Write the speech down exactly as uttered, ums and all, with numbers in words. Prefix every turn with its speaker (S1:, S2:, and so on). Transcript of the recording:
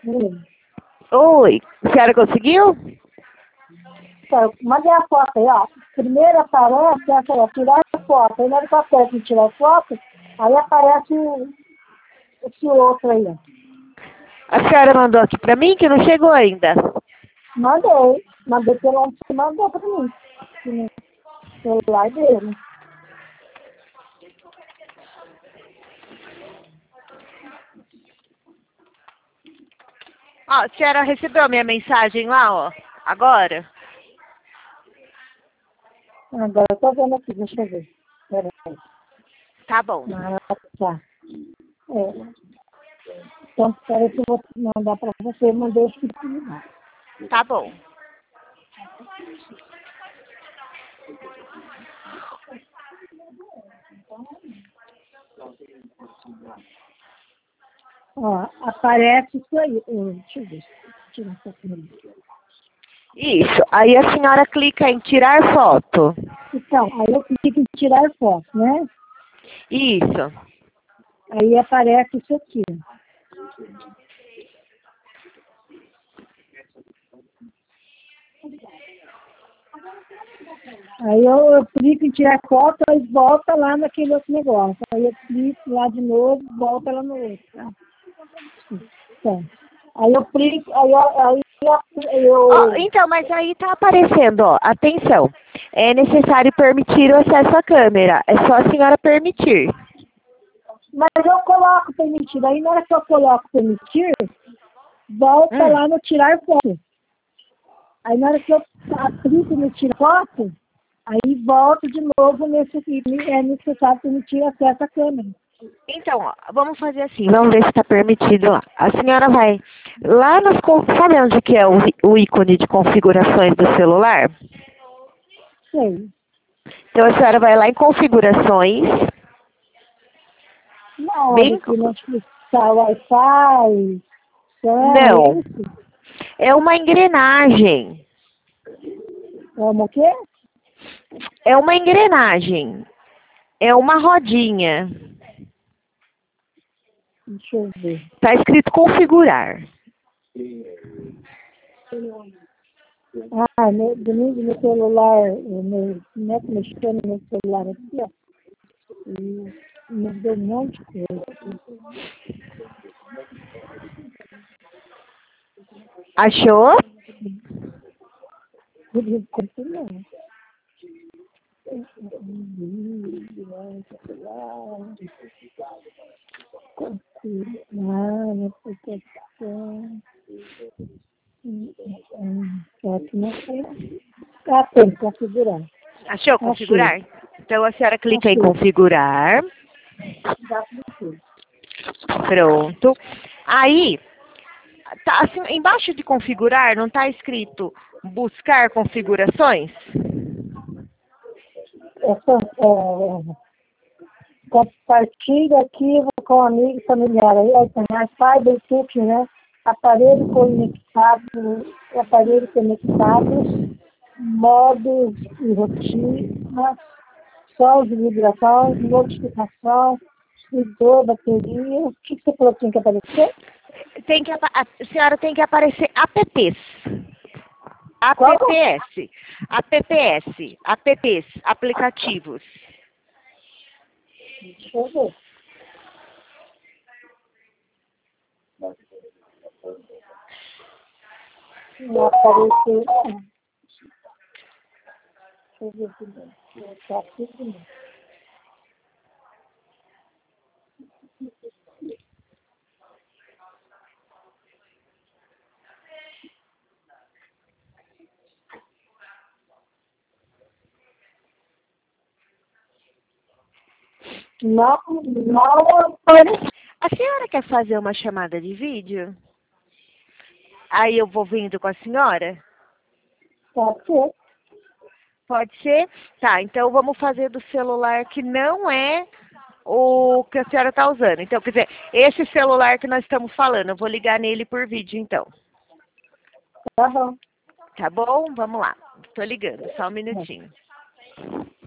S1: Oi, a senhora conseguiu?
S2: Então, mandei a foto aí, ó. Primeiro aparece essa, tirar a foto. Aí na hora que eu aperto em tirar a foto, aí aparece o, esse outro aí, ó.
S1: A senhora mandou aqui pra mim que não chegou ainda.
S2: Mandei. Mandei pelo onde você mandou pra mim. No celular dele.
S1: Ó, a senhora recebeu a minha mensagem lá, ó, agora?
S2: Agora eu tô vendo aqui, deixa eu ver. Peraí.
S1: Tá bom.
S2: Ah, tá. É. Então, peraí que eu vou mandar pra você. Mandei esse celular.
S1: Tá bom.
S2: Ó, aparece isso aí. Hum, Deixa eu ver. Deixa eu tirar essa aqui.
S1: Isso. Aí a senhora clica em tirar foto.
S2: Então, aí eu clico em tirar foto, né?
S1: Isso.
S2: Aí aparece isso aqui. Aí eu, eu clico em tirar foto e volta lá naquele outro negócio. Aí eu clico lá de novo, volta lá no outro. Tá? Então, aí eu clico, aí eu, aí eu,
S1: Ó, então, mas aí tá aparecendo, ó, atenção. É necessário permitir o acesso à câmera. É só a senhora permitir.
S2: mas eu coloco permitir. Aí na hora que eu coloco permitir, volta
S1: Hum.
S2: lá no tirar foto. Aí na hora que eu clico no tirar foto, aí volto de novo nesse aqui. É necessário permitir acesso à câmera.
S1: Então, ó, vamos fazer assim, vamos ver se está permitido lá. A senhora vai lá nos... con- Sabe onde que é o, i- o ícone de configurações do celular?
S2: Sei.
S1: Então a senhora vai lá em configurações,
S2: Na hora
S1: bem...
S2: que nós está Wi-Fi, som, é
S1: Não,
S2: isso?
S1: é uma engrenagem.
S2: É uma o quê?
S1: É uma engrenagem. É uma rodinha.
S2: Deixa eu ver.
S1: Está escrito configurar.
S2: Ah, meu, domingo no celular, o meu neto mexendo no meu celular aqui, ó. E me deu um monte de coisa.
S1: Achou?
S2: Tudo continua. Ah, minha proteção. Aqui não tem. Ah, tem, configurar.
S1: Achou
S2: Achei.
S1: configurar? Então a senhora clica em
S2: Achei.
S1: configurar.
S2: Já cliquei.
S1: Pronto. Aí, tá assim, embaixo de configurar, não está escrito buscar configurações?
S2: Essa, é, compartilha arquivo com amigo e familiar. Aí, aí tem Wi-Fi, Bluetooth, né? Aparelho conectado, aparelho conectados, modos e rotina, sons de vibração, notificação, vidor, bateria. O que você falou que tinha que aparecer?
S1: Tem que, apa- a senhora tem que aparecer apps.
S2: Qual?
S1: apps. apps. apps. Aplicativos.
S2: Deixa eu ver. Não apareceu. Deixa eu ver aqui. Tá aqui primeiro. Não, não apareceu.
S1: A senhora quer fazer uma chamada de vídeo? Aí eu vou vindo com a senhora?
S2: Pode ser.
S1: Pode ser? Tá, então vamos fazer do celular que não é o que a senhora está usando. Então, quer dizer, esse celular que nós estamos falando, eu vou ligar nele por vídeo, então.
S2: Tá bom.
S1: Tá bom? Vamos lá. Estou ligando, só um minutinho.